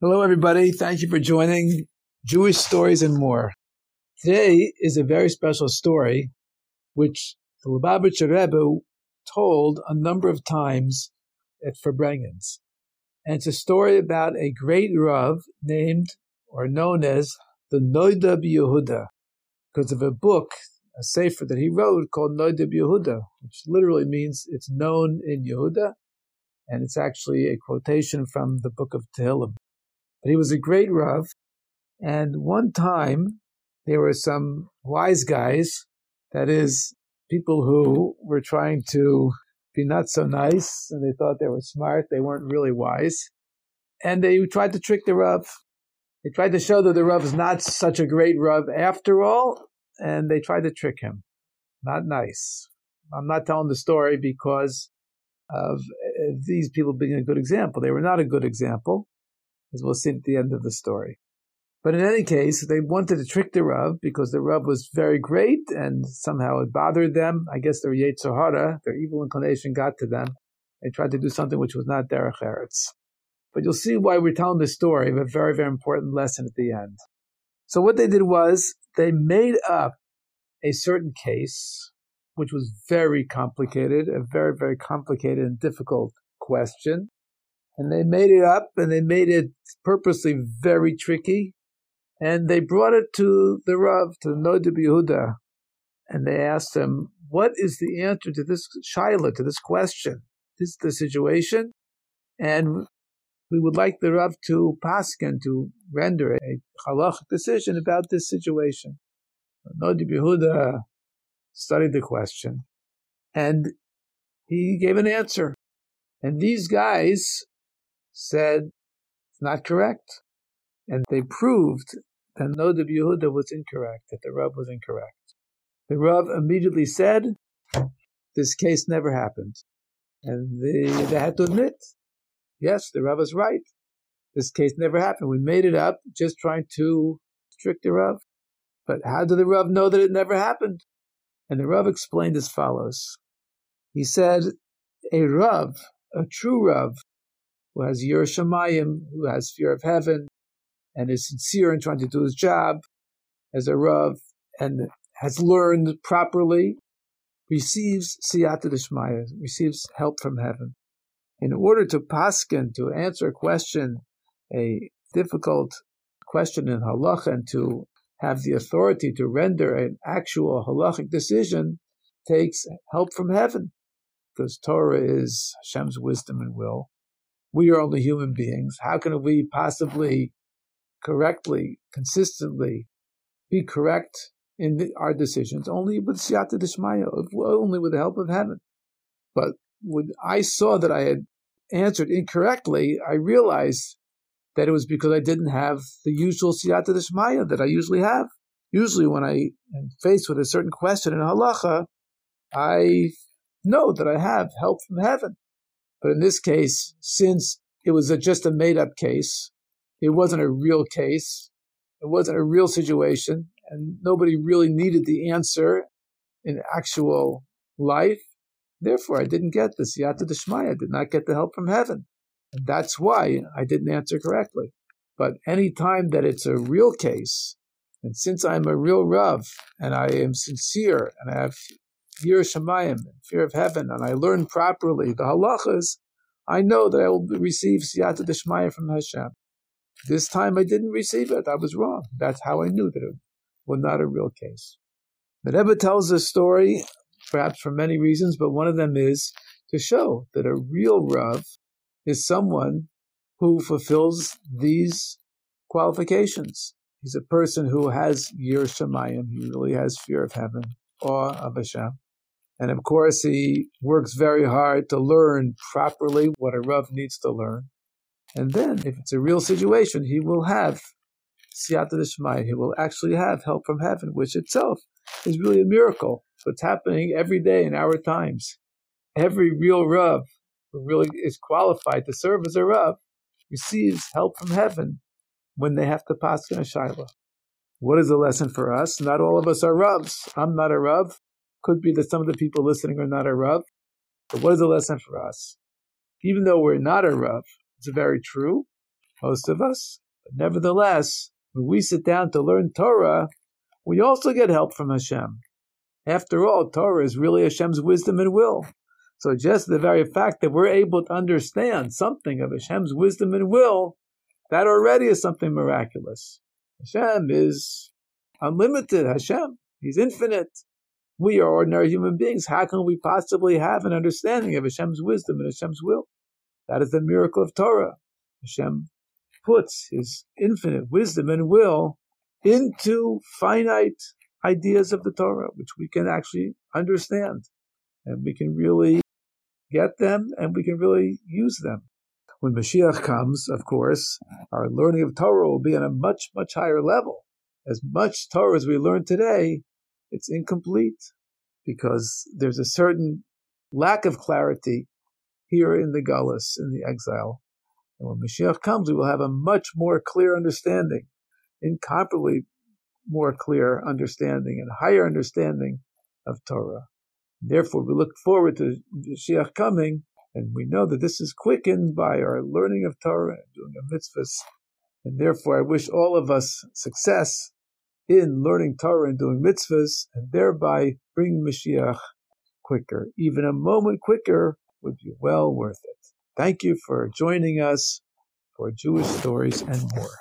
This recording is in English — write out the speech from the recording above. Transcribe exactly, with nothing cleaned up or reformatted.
Hello, everybody. Thank you for joining Jewish Stories and More. Today is a very special story, which the Lubavitcher Rebbe told a number of times at Farbrengens. And it's a story about a great Rav named or known as the Noda B'Yehuda, because of a book, a sefer that he wrote called Noda B'Yehuda, which literally means it's known in Yehuda, and it's actually a quotation from the book of Tehillim. But he was a great Rav, and one time there were some wise guys, that is, people who were trying to be not so nice, and they thought they were smart, they weren't really wise, and they tried to trick the Rav. They tried to show that the Rav is not such a great Rav after all, and they tried to trick him. Not nice. I'm not telling the story because of these people being a good example. They were not a good example, as we'll see at the end of the story. But in any case, they wanted to trick the Rav because the Rav was very great and somehow it bothered them. I guess their Yetzer Hara, their evil inclination got to them. They tried to do something which was not Derech Eretz. But you'll see why we're telling this story of a very, very important lesson at the end. So what they did was they made up a certain case, which was very complicated, a very, very complicated and difficult question. And they made it up, and they made it purposely very tricky. And they brought it to the Rav, to the Noda B'Yehuda, and they asked him, what is the answer to this shaila, to this question? This is the situation, and we would like the Rav to paskin, to render a halachic decision about this situation. Noda B'Yehuda studied the question, and he gave an answer. And these guys said, it's not correct. And they proved that Noda B'Yehuda was incorrect, that the Rav was incorrect. The Rav immediately said, this case never happened. And they, they had to admit, yes, the Rav is right. This case never happened. We made it up, just trying to trick the Rav. But how did the Rav know that it never happened? And the Rav explained as follows. He said, a Rav, a true Rav, who has Yirah Shamayim, who has fear of heaven, and is sincere in trying to do his job as a Rav, and has learned properly, receives Siyata D'Shmaya, receives help from heaven. In order to paskin, to answer a question, a difficult question in halacha, and to have the authority to render an actual halachic decision, takes help from heaven, because Torah is Hashem's wisdom and will. We are only human beings. How can we possibly correctly, consistently be correct in the, our decisions? Only with Siyata D'Shmaya, only with the help of heaven. But when I saw that I had answered incorrectly, I realized that it was because I didn't have the usual Siyata D'Shmaya that I usually have. Usually when I am faced with a certain question in halacha, I know that I have help from heaven. But in this case, since it was a, just a made-up case, it wasn't a real case, it wasn't a real situation, and nobody really needed the answer in actual life, therefore I didn't get the Siyata D'Shmaya, I did not get the help from heaven. And that's why I didn't answer correctly. But any time that it's a real case, and since I'm a real Rav, and I am sincere, and I have Yirah Shamayim, fear of heaven, and I learn properly the halachas, I know that I will receive Siyata D'Shmaya from Hashem. This time I didn't receive it. I was wrong. That's how I knew that it was not a real case. The Rebbe tells this story, perhaps for many reasons, but one of them is to show that a real Rav is someone who fulfills these qualifications. He's a person who has Yirah Shamayim. He really has fear of heaven, awe of Hashem. And of course, he works very hard to learn properly what a Rav needs to learn. And then, if it's a real situation, he will have Siyata D'Shmaya. He will actually have help from heaven, which itself is really a miracle. It's happening every day in our times. Every real Rav who really is qualified to serve as a Rav receives help from heaven when they have to paskin a shaila. What is the lesson for us? Not all of us are Ravs. I'm not a Rav. Could be that some of the people listening are not a Rav. But what is the lesson for us? Even though we're not a Rav, it's very true. most of us. But nevertheless, when we sit down to learn Torah, we also get help from Hashem. After all, Torah is really Hashem's wisdom and will. So just the very fact that we're able to understand something of Hashem's wisdom and will, that already is something miraculous. Hashem is unlimited. Hashem, He's infinite. We are ordinary human beings. How can we possibly have an understanding of Hashem's wisdom and Hashem's will? That is the miracle of Torah. Hashem puts His infinite wisdom and will into finite ideas of the Torah, which we can actually understand. And we can really get them, and we can really use them. When Mashiach comes, of course, our learning of Torah will be on a much, much higher level. As much Torah as we learn today, it's incomplete because there's a certain lack of clarity here in the Galus, in the exile. And when Mashiach comes, we will have a much more clear understanding, incomparably more clear understanding and higher understanding of Torah. Therefore, we look forward to Mashiach coming, and we know that this is quickened by our learning of Torah and doing a mitzvahs. And therefore, I wish all of us success in learning Torah and doing mitzvahs, and thereby bring Mashiach quicker. Even a moment quicker would be well worth it. Thank you for joining us for Jewish Stories and More.